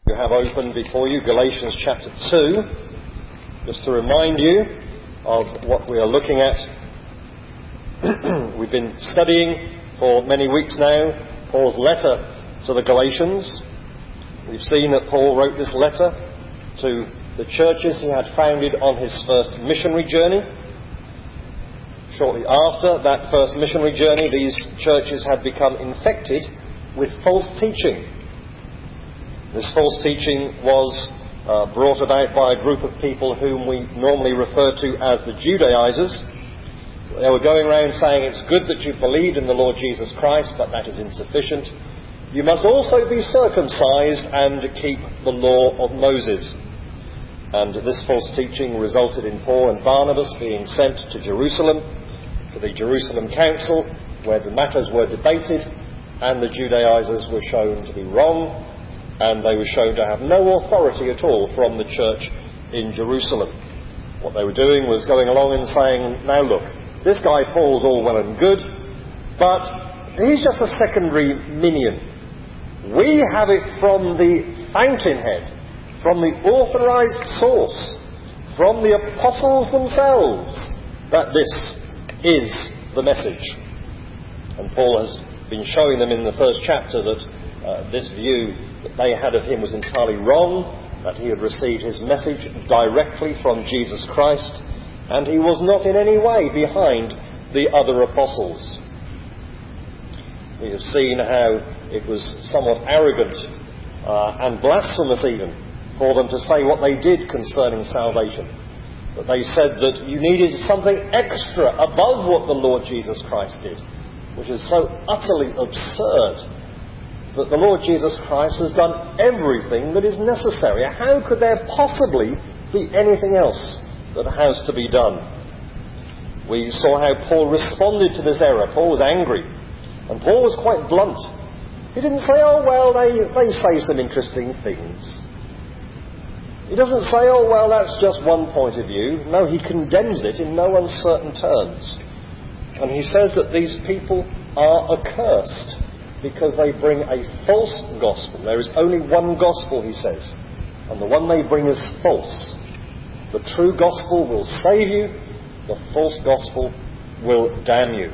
You have open before you Galatians chapter 2, just to remind you of what we are looking at. We've been studying for many weeks now Paul's letter to the Galatians. We've seen that Paul wrote this letter to the churches he had founded on his first missionary journey. Shortly after that first missionary journey, these churches had become infected with false teaching. This false teaching was brought about by a group of people whom we normally refer to as the Judaizers. They were going around saying it's good that you believed in the Lord Jesus Christ, but that is insufficient. You must also be circumcised and keep the law of Moses. And this false teaching resulted in Paul and Barnabas being sent to Jerusalem, to the Jerusalem Council, where the matters were debated, and the Judaizers were shown to be wrong, and they were shown to have no authority at all from the church in Jerusalem. What they were doing was going along and saying, now look, this guy Paul's all well and good, but he's just a secondary minion. We have it from the fountainhead, from the authorized source, from the apostles themselves, that this is the message. And Paul has been showing them in the first chapter that this view that they had of him was entirely wrong, that he had received his message directly from Jesus Christ, and he was not in any way behind the other apostles. We have seen how it was somewhat arrogant and blasphemous even for them to say what they did concerning salvation. That they said that you needed something extra above what the Lord Jesus Christ did, which is so utterly absurd. That the Lord Jesus Christ has done everything that is necessary. How could there possibly be anything else that has to be done? We saw how Paul responded to this error. Paul was angry. And Paul was quite blunt. He didn't say, oh, well, they say some interesting things. He doesn't say, oh, well, that's just one point of view. No, he condemns it in no uncertain terms. And he says that these people are accursed because they bring a false gospel. There is only one gospel, he says, and the one they bring is false. The true gospel will save you, the false gospel will damn you.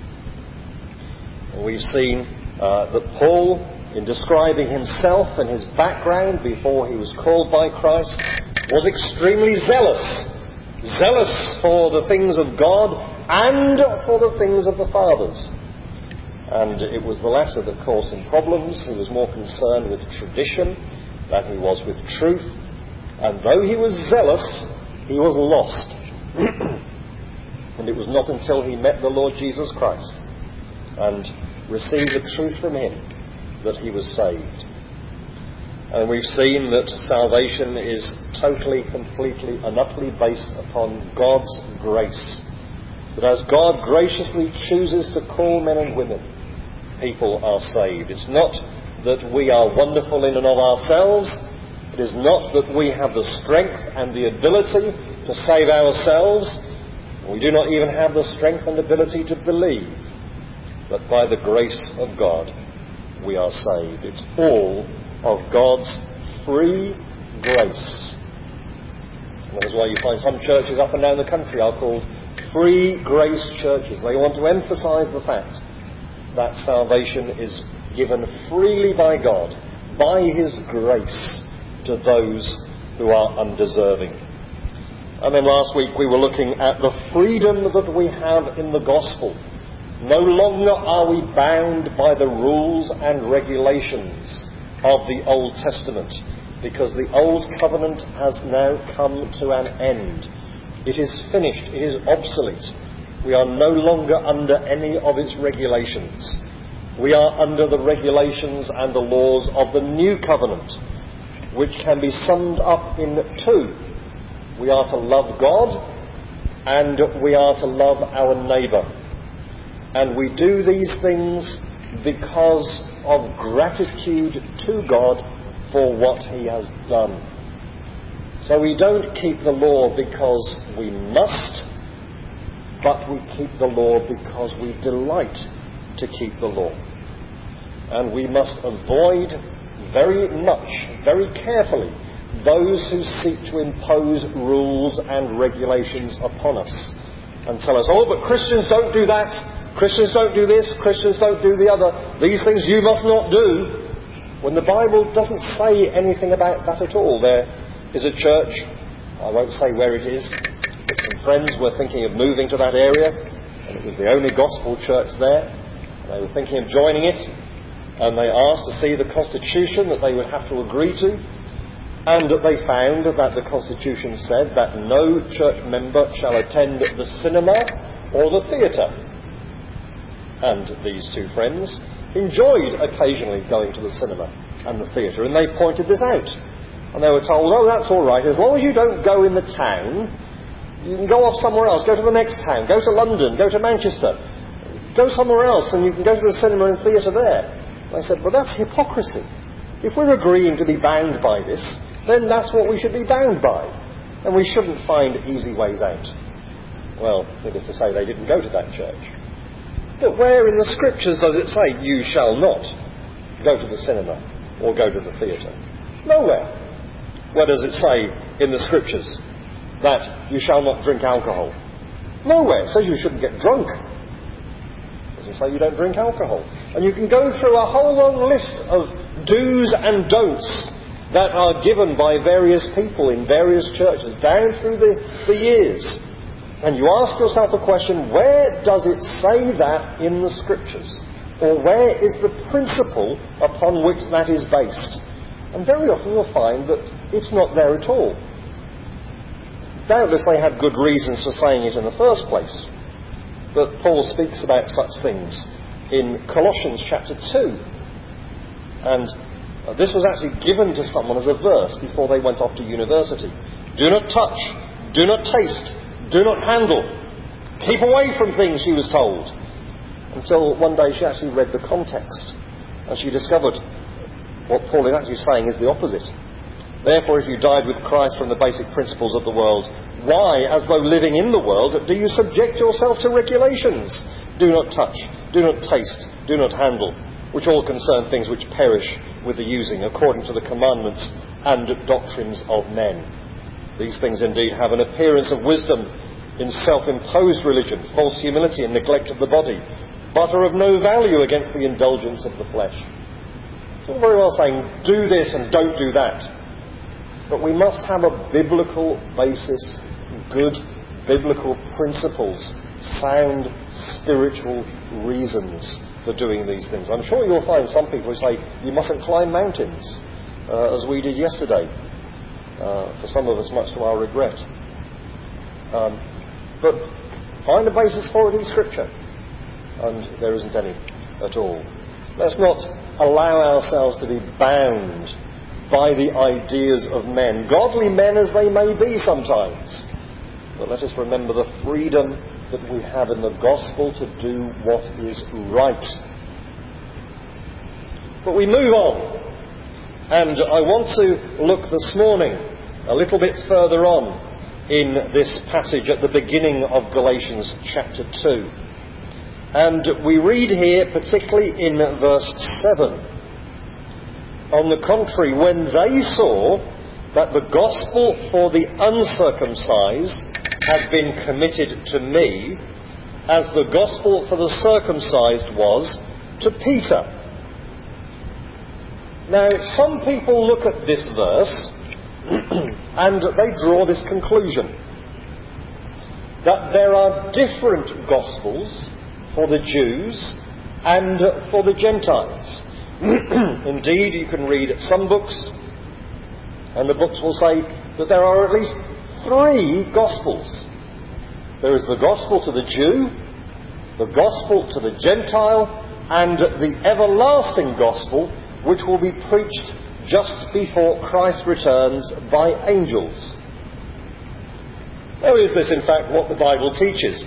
And we've seen that Paul, in describing himself and his background before he was called by Christ, was extremely zealous. Zealous for the things of God and for the things of the fathers. And it was the latter that caused him problems. He was more concerned with tradition than he was with truth. And though he was zealous, he was lost. And it was not until he met the Lord Jesus Christ and received the truth from him that he was saved. And we've seen that salvation is totally, completely and utterly based upon God's grace. That as God graciously chooses to call men and women, people are saved. It's not that we are wonderful in and of ourselves. It is not that we have the strength and the ability to save ourselves. We do not even have the strength and ability to believe. But by the grace of God, we are saved. It's all of God's free grace. And that is why you find some churches up and down the country are called free grace churches. They want to emphasize the fact that salvation is given freely by God, by His grace, to those who are undeserving. And then last week we were looking at the freedom that we have in the gospel. No longer are we bound by the rules and regulations of the Old Testament, because the Old Covenant has now come to an end. It is finished. It is obsolete. We are no longer under any of its regulations. We are under the regulations and the laws of the New Covenant, which can be summed up in two. We are to love God and we are to love our neighbour. And we do these things because of gratitude to God for what He has done. So we don't keep the law because we must, but we keep the law because we delight to keep the law. And we must avoid very much, very carefully, those who seek to impose rules and regulations upon us and tell us, oh, but Christians don't do that, Christians don't do this, Christians don't do the other, these things you must not do, when the Bible doesn't say anything about that at all. There is a church, I won't say where it is, but some friends were thinking of moving to that area, and it was the only gospel church there, and they were thinking of joining it, and they asked to see the constitution that they would have to agree to, and they found that the constitution said that no church member shall attend the cinema or the theatre. And these two friends enjoyed occasionally going to the cinema and the theatre, and they pointed this out. And they were told, oh, that's all right, as long as you don't go in the town, you can go off somewhere else, go to the next town, go to London, go to Manchester, go somewhere else, and you can go to the cinema and theatre there. And I said, well, that's hypocrisy. If we're agreeing to be bound by this, then that's what we should be bound by, and we shouldn't find easy ways out. Well, needless to say, they didn't go to that church. But where in the Scriptures does it say, you shall not go to the cinema or go to the theatre? Nowhere. Where does it say in the Scriptures that you shall not drink alcohol? Nowhere. It says you shouldn't get drunk. It doesn't say you don't drink alcohol. And you can go through a whole long list of do's and don'ts that are given by various people in various churches down through the years. And you ask yourself the question, where does it say that in the Scriptures? Or where is the principle upon which that is based? And very often you'll find that it's not there at all. Doubtless they had good reasons for saying it in the first place. But Paul speaks about such things in Colossians chapter 2. And this was actually given to someone as a verse before they went off to university. Do not touch, do not taste, do not handle. Keep away from things, she was told. Until one day she actually read the context, and she discovered what Paul is actually saying is the opposite. Therefore, if you died with Christ from the basic principles of the world, why, as though living in the world, do you subject yourself to regulations? Do not touch, do not taste, do not handle, which all concern things which perish with the using, according to the commandments and doctrines of men. These things indeed have an appearance of wisdom in self-imposed religion, false humility and neglect of the body, but are of no value against the indulgence of the flesh. It's all very well saying, do this and don't do that. But we must have a biblical basis, good biblical principles, sound spiritual reasons for doing these things. I'm sure you'll find some people who say, you mustn't climb mountains, as we did yesterday. For some of us, much to our regret. But find a basis for it in Scripture. And there isn't any at all. Let's not allow ourselves to be bound by the ideas of men, godly men as they may be sometimes. But let us remember the freedom that we have in the gospel to do what is right. But we move on. And I want to look this morning a little bit further on in this passage at the beginning of Galatians chapter 2. And we read here, particularly in verse 7, on the contrary, when they saw that the gospel for the uncircumcised had been committed to me, as the gospel for the circumcised was to Peter. Now, some people look at this verse and they draw this conclusion, that there are different gospels for the Jews and for the Gentiles. Indeed, you can read some books, and the books will say that there are at least 3 gospels. There is the gospel to the Jew, the gospel to the Gentile, and the everlasting gospel, which will be preached just before Christ returns by angels. Now, is this in fact what the Bible teaches?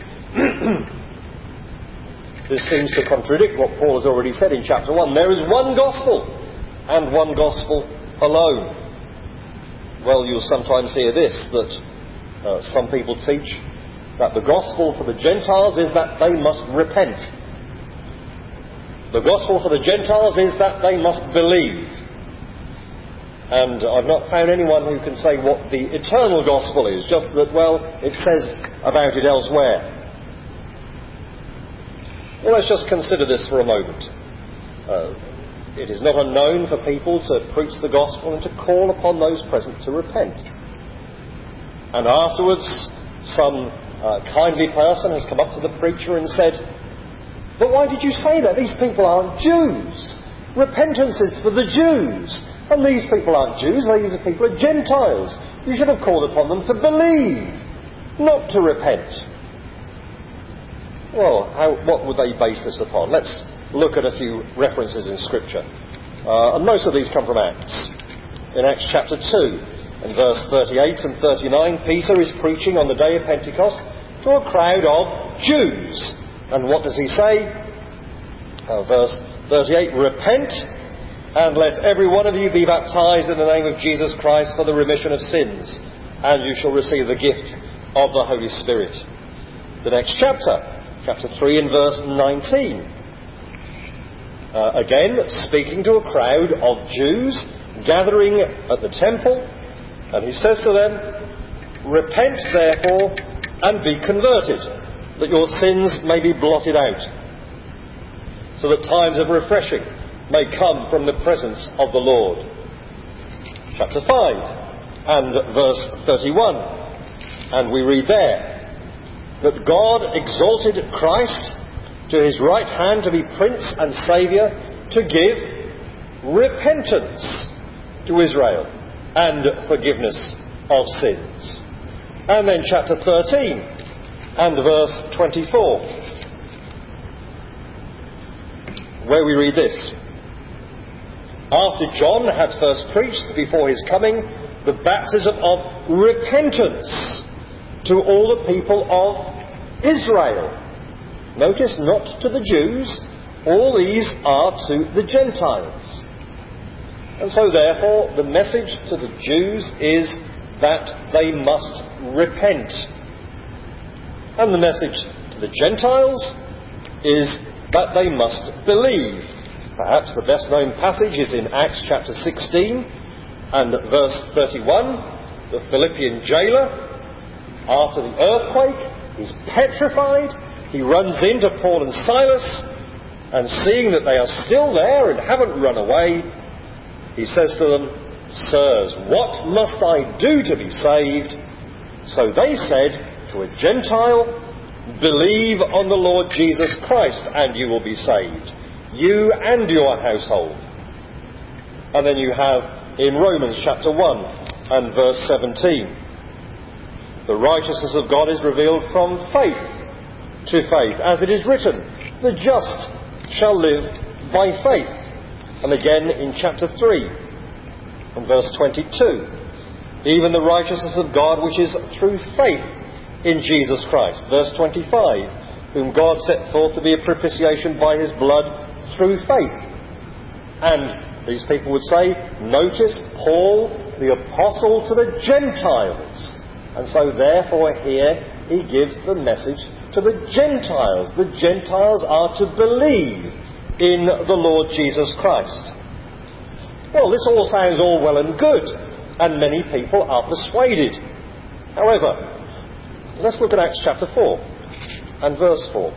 This seems to contradict what Paul has already said in chapter 1. There is one gospel, and one gospel alone. Well, you'll sometimes hear this, that some people teach that the gospel for the Gentiles is that they must repent. The gospel for the Gentiles is that they must believe. And I've not found anyone who can say what the eternal gospel is, just that, well, it says about it elsewhere. Well, let's just consider this for a moment. It is not unknown for people to preach the gospel and to call upon those present to repent. And afterwards, some kindly person has come up to the preacher and said, "But why did you say that? These people aren't Jews. Repentance is for the Jews. And these people aren't Jews, these people are Gentiles. You should have called upon them to believe, not to repent." Well, what would they base this upon? Let's look at a few references in Scripture. And most of these come from Acts. In Acts chapter 2, in verse 38 and 39, Peter is preaching on the day of Pentecost to a crowd of Jews. And what does he say? Verse 38, "Repent, and let every one of you be baptized in the name of Jesus Christ for the remission of sins, and you shall receive the gift of the Holy Spirit." The next chapter, chapter 3 and verse 19. Again, speaking to a crowd of Jews gathering at the temple, and he says to them, "Repent therefore and be converted, that your sins may be blotted out, so that times of refreshing may come from the presence of the Lord." Chapter 5 and verse 31. And we read there that God exalted Christ to his right hand to be Prince and Saviour, to give repentance to Israel and forgiveness of sins. And then chapter 13 and verse 24, where we read this: "After John had first preached before his coming the baptism of repentance to all the people of Israel." Notice, not to the Jews. All these are to the Gentiles. And so therefore the message to the Jews is that they must repent. And the message to the Gentiles is that they must believe. Perhaps the best known passage is in Acts chapter 16 and verse 31. The Philippian jailer, after the earthquake, is petrified. He runs into Paul and Silas, and seeing that they are still there and haven't run away, he says to them, "Sirs, what must I do to be saved?" So they said to a Gentile, "Believe on the Lord Jesus Christ and you will be saved, you and your household." And then you have in Romans chapter 1 and verse 17, "The righteousness of God is revealed from faith to faith, as it is written, the just shall live by faith." And again in chapter 3 and verse 22, "Even the righteousness of God which is through faith in Jesus Christ." Verse 25, "Whom God set forth to be a propitiation by his blood through faith." And these people would say, notice Paul, the apostle to the Gentiles. And so therefore here he gives the message to the Gentiles. The Gentiles are to believe in the Lord Jesus Christ. Well, this all sounds all well and good, and many people are persuaded. However, let's look at Acts chapter 4 and verse 4.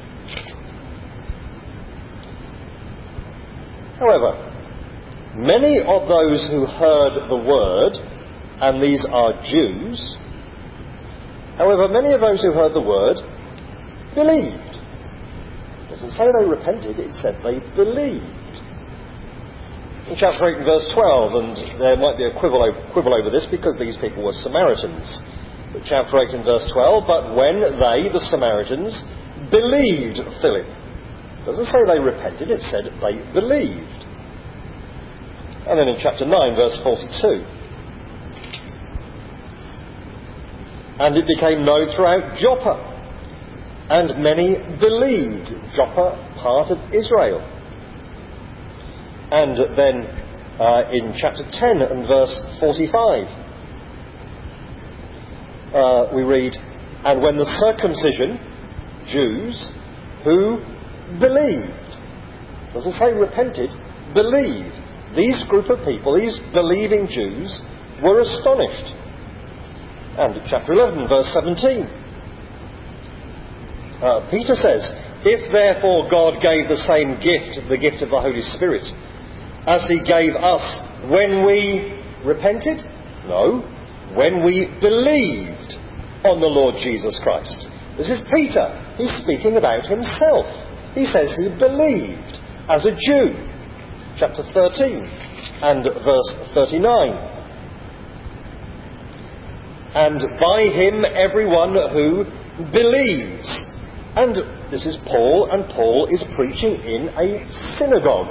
"However, many of those who heard the word," and these are Jews, "however, many of those who heard the word believed." It doesn't say they repented, it said they believed. In chapter 8 and verse 12, and there might be a quibble over this because these people were Samaritans. But chapter 8 and verse 12, "But when they, the Samaritans, believed Philip." It doesn't say they repented, it said they believed. And then in chapter 9, verse 42, "And it became known throughout Joppa, and many believed." Joppa, part of Israel. And then in chapter 10 and verse 45, we read, "And when the circumcision, Jews, who believed." Doesn't say repented, believed. these group of people, these believing Jews, were astonished. And chapter 11, verse 17. Peter says, "If therefore God gave the same gift, the gift of the Holy Spirit, as he gave us when we repented?" No, when we believed on the Lord Jesus Christ. This is Peter. He's speaking about himself. He says he believed as a Jew. Chapter 13 and verse 39. "And by him everyone who believes." And this is Paul, and Paul is preaching in a synagogue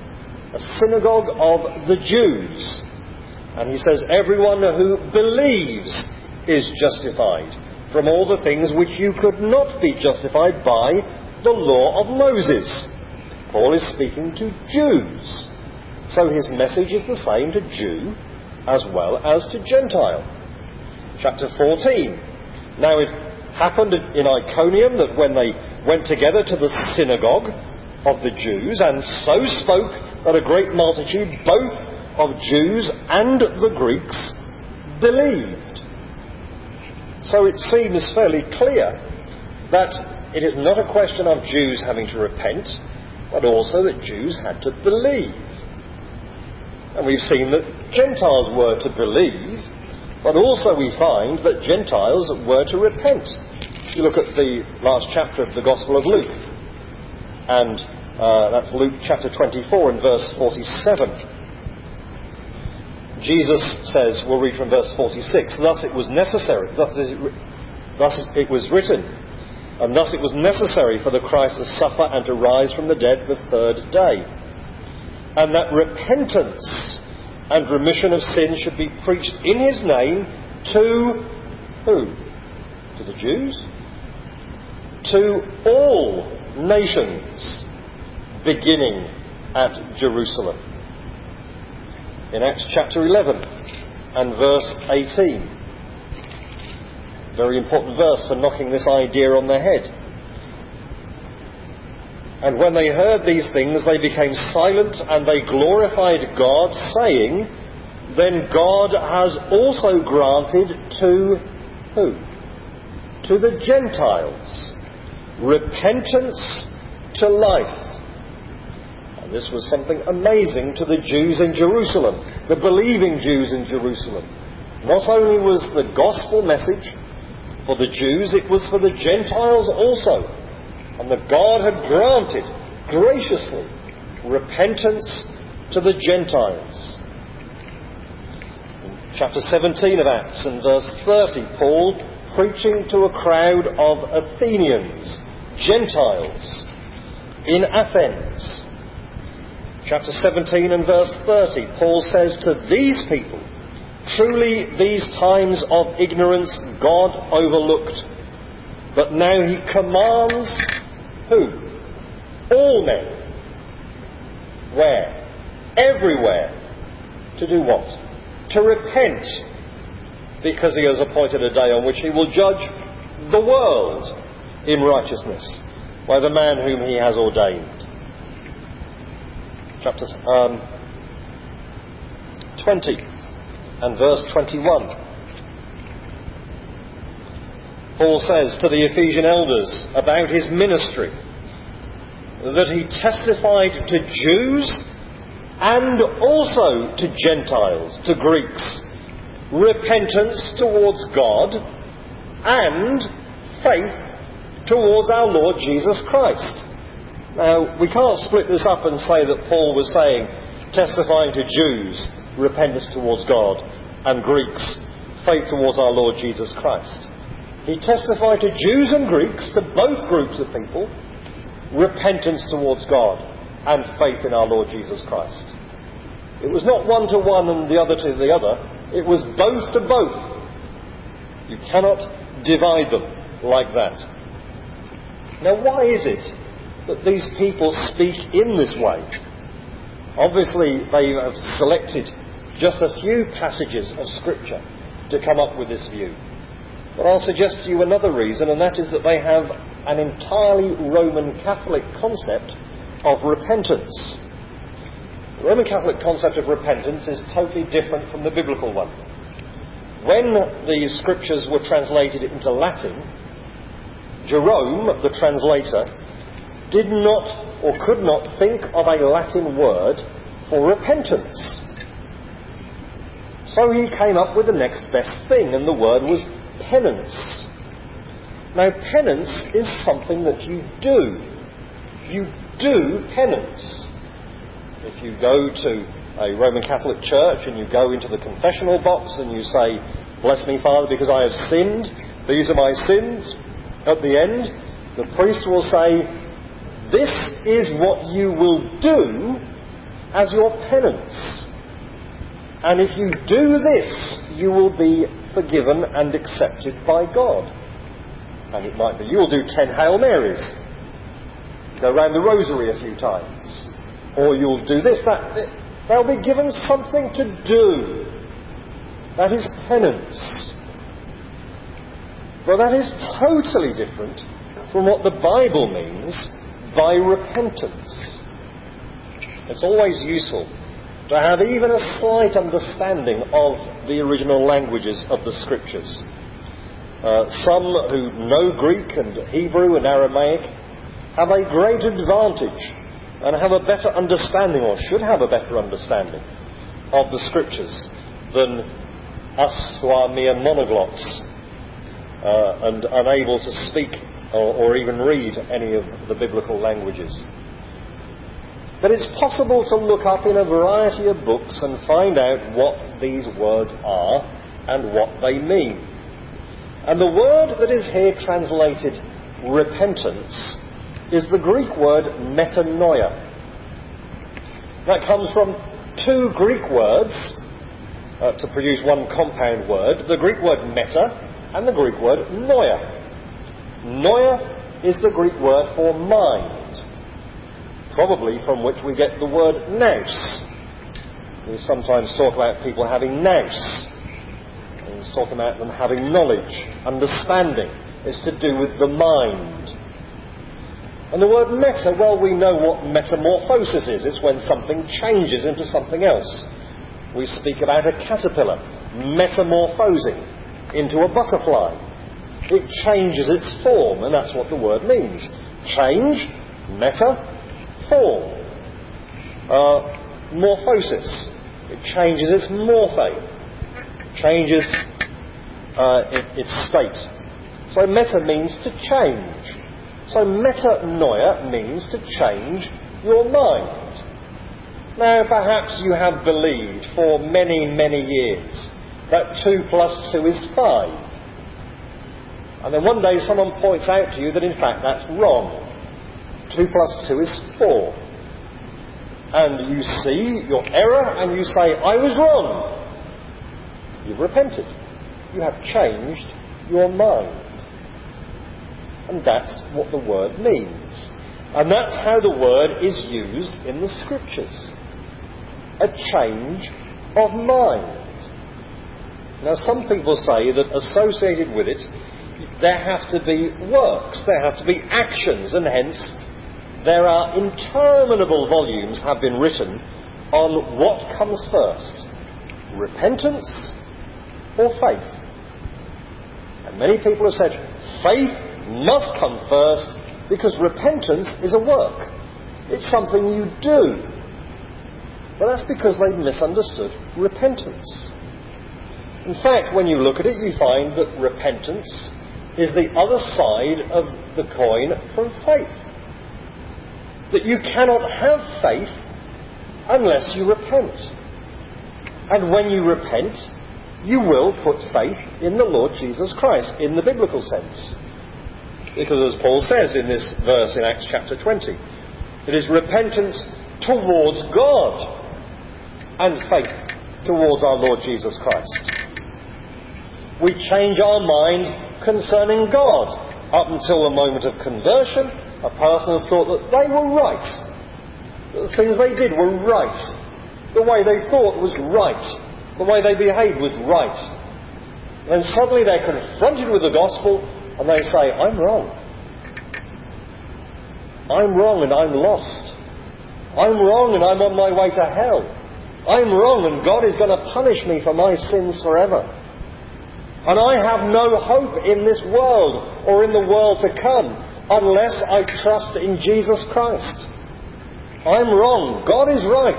of the Jews. And he says, "Everyone who believes is justified from all the things which you could not be justified by the law of Moses." Paul is speaking to Jews. So his message is the same to Jew as well as to Gentile. Chapter 14. "Now it happened in Iconium that when they went together to the synagogue of the Jews, and so spoke that a great multitude, both of Jews and the Greeks, believed." So it seems fairly clear that it is not a question of Jews having to repent, but also that Jews had to believe. And we've seen that Gentiles were to believe, but also we find that Gentiles were to repent. You look at the last chapter of the Gospel of Luke, and that's Luke chapter 24 and verse 47. Jesus says, we'll read from verse 46, "Thus it was necessary, thus it was written, and thus it was necessary for the Christ to suffer and to rise from the dead the third day, and that repentance and remission of sins should be preached in his name to" who? To the Jews? "To all nations, beginning at Jerusalem." In Acts chapter 11 and verse 18. Very important verse for knocking this idea on the head. "And when they heard these things, they became silent, and they glorified God, saying, Then God has also granted to" who? "To the Gentiles, repentance to life." And this was something amazing to the Jews in Jerusalem, the believing Jews in Jerusalem. Not only was the gospel message for the Jews, it was for the Gentiles also. And that God had granted graciously repentance to the Gentiles. In chapter 17 of Acts and verse 30, Paul preaching to a crowd of Athenians, Gentiles, in Athens. Chapter 17 and verse 30, Paul says to these people, "Truly these times of ignorance God overlooked, but now he commands" who? All men. Where? Everywhere. To do what? To repent, because he has appointed a day on which he will judge the world in righteousness by the man whom he has ordained. Chapter 20 and verse 21. Paul says to the Ephesian elders about his ministry that he testified to Jews and also to Gentiles, to Greeks, repentance towards God and faith towards our Lord Jesus Christ. Now, we can't split this up and say that Paul was saying, testifying to Jews, repentance towards God, and Greeks, faith towards our Lord Jesus Christ. He testified to Jews and Greeks, to both groups of people, repentance towards God and faith in our Lord Jesus Christ. It was not one to one and the other to the other. It was both to both. You cannot divide them like that. Now, why is it that these people speak in this way? Obviously, they have selected just a few passages of Scripture to come up with this view. But I'll suggest to you another reason, and that is that they have an entirely Roman Catholic concept of repentance. The Roman Catholic concept of repentance is totally different from the biblical one. When the scriptures were translated into Latin, Jerome, the translator, did not or could not think of a Latin word for repentance. So he came up with the next best thing, and the word was penance. Now, penance is something that you do. You do penance. If you go to a Roman Catholic church and you go into the confessional box and you say, "Bless me, Father, because I have sinned. These are my sins." At the end, the priest will say, "This is what you will do as your penance. And if you do this, you will be forgiven and accepted by God." And it might be you will do 10 Hail Marys, go round the rosary a few times, or you'll do this, that. They'll be given something to do. That is penance. But that is totally different from what the Bible means by repentance. It's always useful to have even a slight understanding of the original languages of the Scriptures. Some who know Greek and Hebrew and Aramaic have a great advantage and have a better understanding, or should have a better understanding, of the Scriptures than us who are mere monoglots and unable to speak or even read any of the biblical languages. But it's possible to look up in a variety of books and find out what these words are and what they mean. And the word that is here translated repentance is the Greek word metanoia. That comes from two Greek words to produce one compound word, the Greek word meta and the Greek word noia. Noia is the Greek word for mind, probably from which we get the word nous. We sometimes talk about people having nous. It's talking about them having knowledge, understanding. It's to do with the mind. And the word meta, well, we know what metamorphosis is. It's when something changes into something else. We speak about a caterpillar metamorphosing into a butterfly. It changes its form, and that's what the word means. Change, meta, form. Morphosis. It changes its morphe. Changes its state. So meta means to change. So metanoia means to change your mind. Now, perhaps you have believed for many, many years that 2 + 2 is 5. And then one day someone points out to you that in fact that's wrong. 2 + 2 is 4. And you see your error and you say, "I was wrong." You've repented. You have changed your mind. And that's what the word means. And that's how the word is used in the Scriptures. A change of mind. Now, some people say that associated with it, there have to be works, there have to be actions, and hence there are interminable volumes have been written on what comes first, repentance or faith. And many people have said faith must come first because repentance is a work. It's something you do. But that's because they've misunderstood repentance. In fact, when you look at it, you find that repentance is the other side of the coin from faith. That you cannot have faith unless you repent. And when you repent, you will put faith in the Lord Jesus Christ, in the biblical sense. Because as Paul says in this verse in Acts chapter 20, it is repentance towards God and faith towards our Lord Jesus Christ. We change our mind concerning God. Up until the moment of conversion, a person has thought that they were right. That the things they did were right. The way they thought was right. The way they behaved was right. And then suddenly they're confronted with the gospel and they say, "I'm wrong. I'm wrong and I'm lost. I'm wrong and I'm on my way to hell. I'm wrong and God is going to punish me for my sins forever. And I have no hope in this world or in the world to come unless I trust in Jesus Christ. I'm wrong. God is right.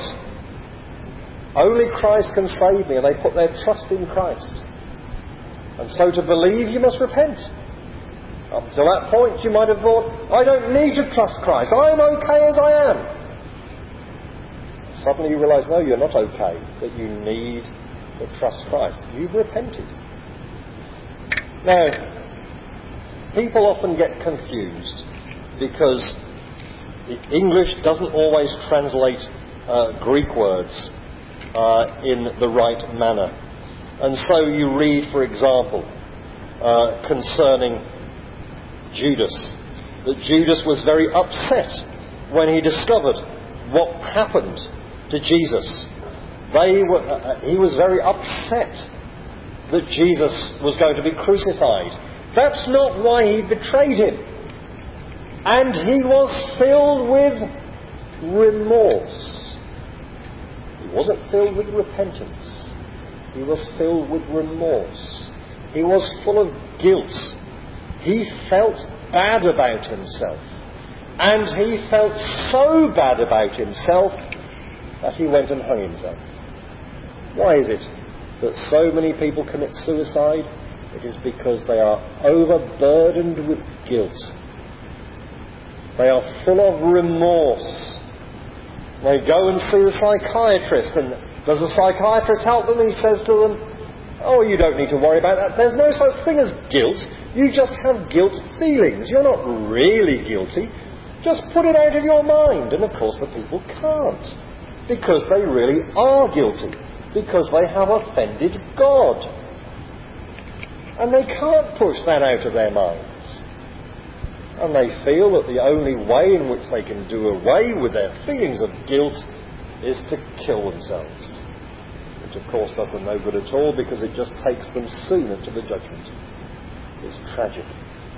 Only Christ can save me, and they put their trust in Christ. And so to believe, you must repent. Up to that point, you might have thought, I don't need to trust Christ. I'm okay as I am. Suddenly you realise, no, you're not okay, that you need to trust Christ. You've repented. Now, people often get confused because the English doesn't always translate Greek words in the right manner. And so you read, for example, concerning Judas, that Judas was very upset when he discovered what happened to Jesus. He was very upset that Jesus was going to be crucified. That's not why he betrayed him. And he was filled with remorse. He wasn't filled with repentance. He was filled with remorse. He was full of guilt. He felt bad about himself. And he felt so bad about himself that he went and hung himself. Why is it that so many people commit suicide? It is because they are overburdened with guilt. They are full of remorse. They go and see the psychiatrist, and does the psychiatrist help them? He says to them, oh, you don't need to worry about that. There's no such thing as guilt. You just have guilt feelings. You're not really guilty. Just put it out of your mind. And of course the people can't, because they really are guilty, because they have offended God. And they can't push that out of their minds. And they feel that the only way in which they can do away with their feelings of guilt is to kill themselves. Which of course does them no good at all, because it just takes them sooner to the judgment. It's tragic.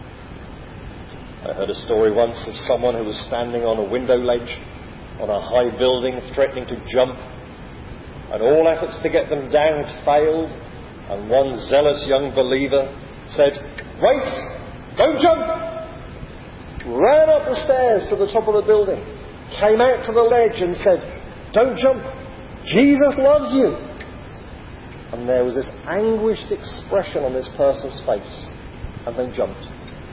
I heard a story once of someone who was standing on a window ledge on a high building, threatening to jump, and all efforts to get them down had failed, and one zealous young believer said, wait, don't jump! Ran up the stairs to the top of the building, came out to the ledge and said, don't jump, Jesus loves you. And there was this anguished expression on this person's face, and they jumped.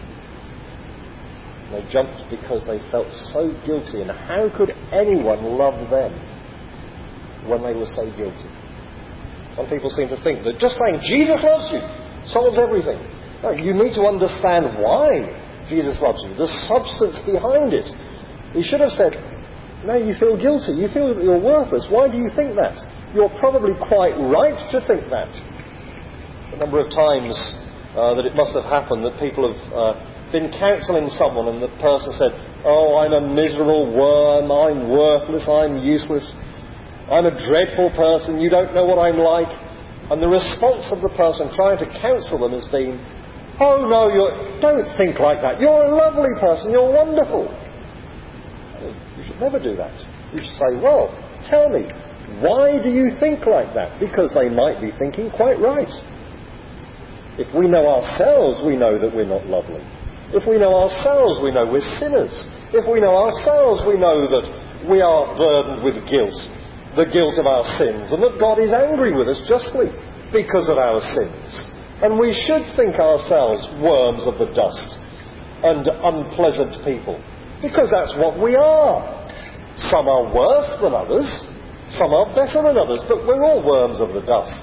And they jumped because they felt so guilty, and how could anyone love them when they were so guilty? Some people seem to think that just saying Jesus loves you solves everything. No, you need to understand why Jesus loves you, the substance behind it. He should have said, no, you feel guilty, you feel that you're worthless. Why do you think that? You're probably quite right to think that. A number of times that it must have happened that people have been counselling someone, and the person said, oh, I'm a miserable worm, I'm worthless, I'm useless, I'm a dreadful person, you don't know what I'm like. And the response of the person trying to counsel them has been, oh no, don't think like that. You're a lovely person. You're wonderful. You should never do that. You should say, well, tell me, why do you think like that? Because they might be thinking quite right. If we know ourselves, we know that we're not lovely. If we know ourselves, we know we're sinners. If we know ourselves, we know that we are burdened with guilt, the guilt of our sins, and that God is angry with us justly because of our sins. And we should think ourselves worms of the dust and unpleasant people, because that's what we are. Some are worse than others, some are better than others, but we're all worms of the dust.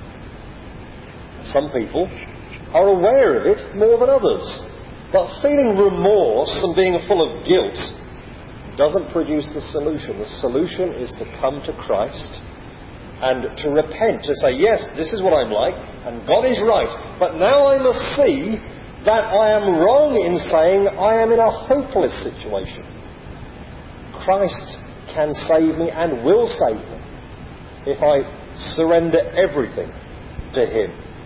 Some people are aware of it more than others, but feeling remorse and being full of guilt doesn't produce the solution. The solution is to come to Christ and to repent, to say, yes, this is what I'm like, and God is right, but now I must see that I am wrong in saying I am in a hopeless situation. Christ can save me and will save me if I surrender everything to Him.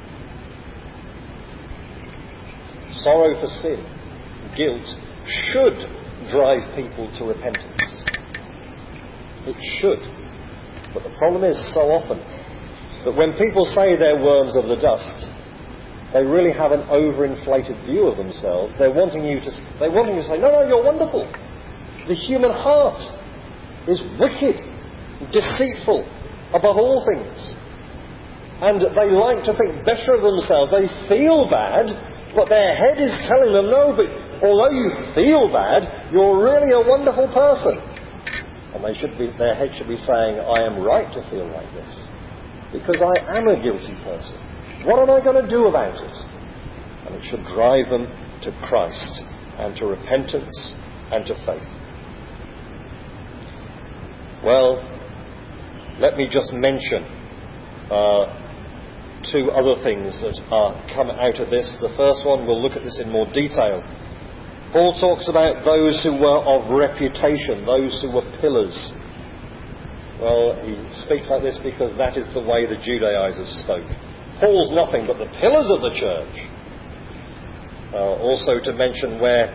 Sorrow for sin, guilt, should drive people to repentance. It should. But the problem is so often that when people say they're worms of the dust, they really have an overinflated view of themselves. They're wanting you to say, no, you're wonderful. The human heart is wicked, deceitful, above all things. And they like to think better of themselves. They feel bad, but their head is telling them, no, but although you feel bad, you're really a wonderful person. And their head should be saying, I am right to feel like this, because I am a guilty person. What am I going to do about it? And it should drive them to Christ and to repentance and to faith. Well, let me just mention two other things that come out of this. The first one, we'll look at this in more detail. Paul talks about those who were of reputation, those who were pillars. Well, he speaks like this because that is the way the Judaizers spoke. Paul's nothing but the pillars of the church. Also to mention where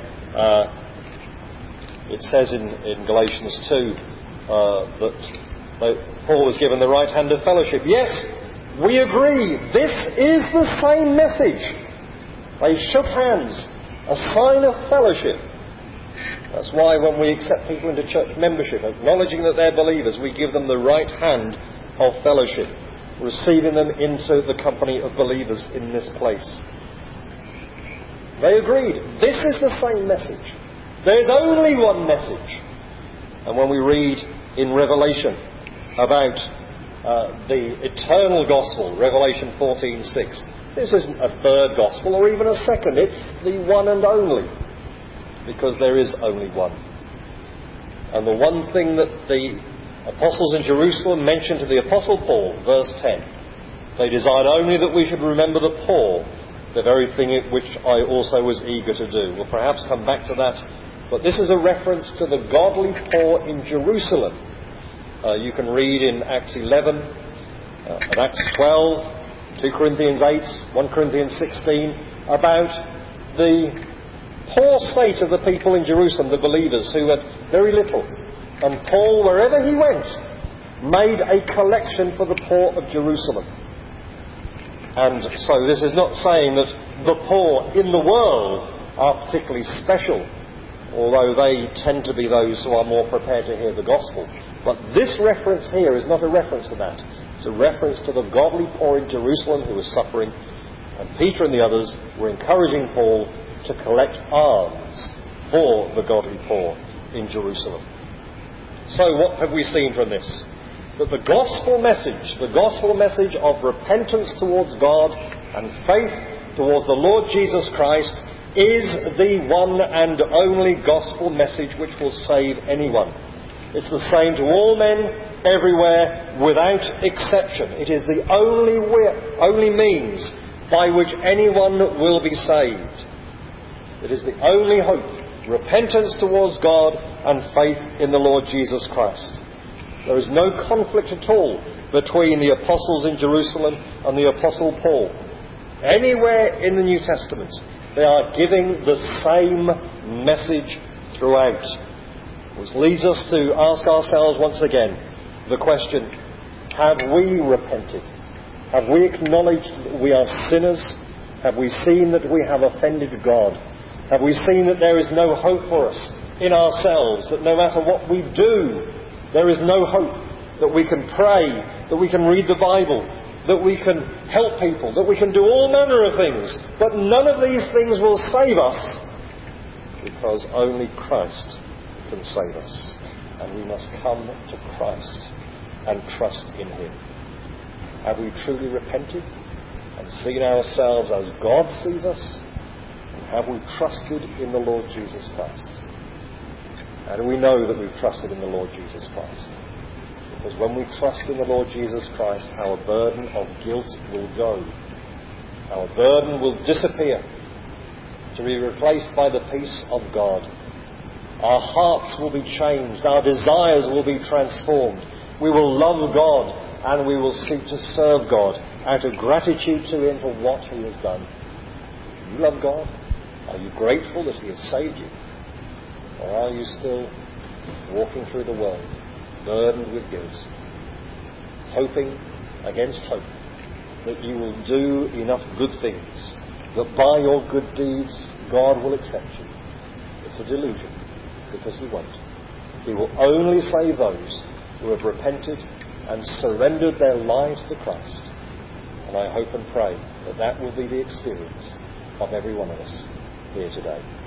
it says in Galatians 2 that Paul was given the right hand of fellowship. Yes, we agree. This is the same message. They shook hands, a sign of fellowship. That's why when we accept people into church membership, acknowledging that they're believers, we give them the right hand of fellowship, receiving them into the company of believers in this place. They agreed. This is the same message. There's only one message. And when we read in Revelation about the eternal gospel, Revelation 14:6, this isn't a third gospel or even a second. It's the one and only, because there is only one. And the one thing that the apostles in Jerusalem mentioned to the apostle Paul, verse 10, they desired only that we should remember the poor, the very thing which I also was eager to do. We'll perhaps come back to that, but this is a reference to the godly poor in Jerusalem. You can read in Acts 11, and Acts 12, 2 Corinthians 8, 1 Corinthians 16, about the poor state of the people in Jerusalem, the believers who had very little. And Paul, wherever he went, made a collection for the poor of Jerusalem. And so this is not saying that the poor in the world are particularly special, although they tend to be those who are more prepared to hear the gospel. But this reference here is not a reference to that. It's a reference to the godly poor in Jerusalem who were suffering. And Peter and the others were encouraging Paul to collect alms for the godly poor in Jerusalem. So what have we seen from this? That the gospel message of repentance towards God and faith towards the Lord Jesus Christ is the one and only gospel message which will save anyone. It's the same to all men, everywhere, without exception. It is the only means by which anyone will be saved. It is the only hope, repentance towards God and faith in the Lord Jesus Christ. There is no conflict at all between the apostles in Jerusalem and the apostle Paul. Anywhere in the New Testament, they are giving the same message throughout. Which leads us to ask ourselves once again the question, have we repented? Have we acknowledged that we are sinners? Have we seen that we have offended God? Have we seen that there is no hope for us in ourselves, that no matter what we do, there is no hope, that we can pray, that we can read the Bible, that we can help people, that we can do all manner of things, but none of these things will save us, because only Christ can save us, and we must come to Christ and trust in Him. Have we truly repented and seen ourselves as God sees us? And have we trusted in the Lord Jesus Christ? How do we know that we've trusted in the Lord Jesus Christ? Because when we trust in the Lord Jesus Christ, our burden of guilt will go. Our burden will disappear, to be replaced by the peace of God. Our hearts will be changed. Our desires will be transformed. We will love God, and we will seek to serve God out of gratitude to Him for what He has done. Do you love God? Are you grateful that He has saved you? Or are you still walking through the world burdened with guilt, hoping against hope that you will do enough good things, that by your good deeds God will accept you. It's a delusion, because He won't. He will only save those who have repented and surrendered their lives to Christ. And I hope and pray that that will be the experience of every one of us here today.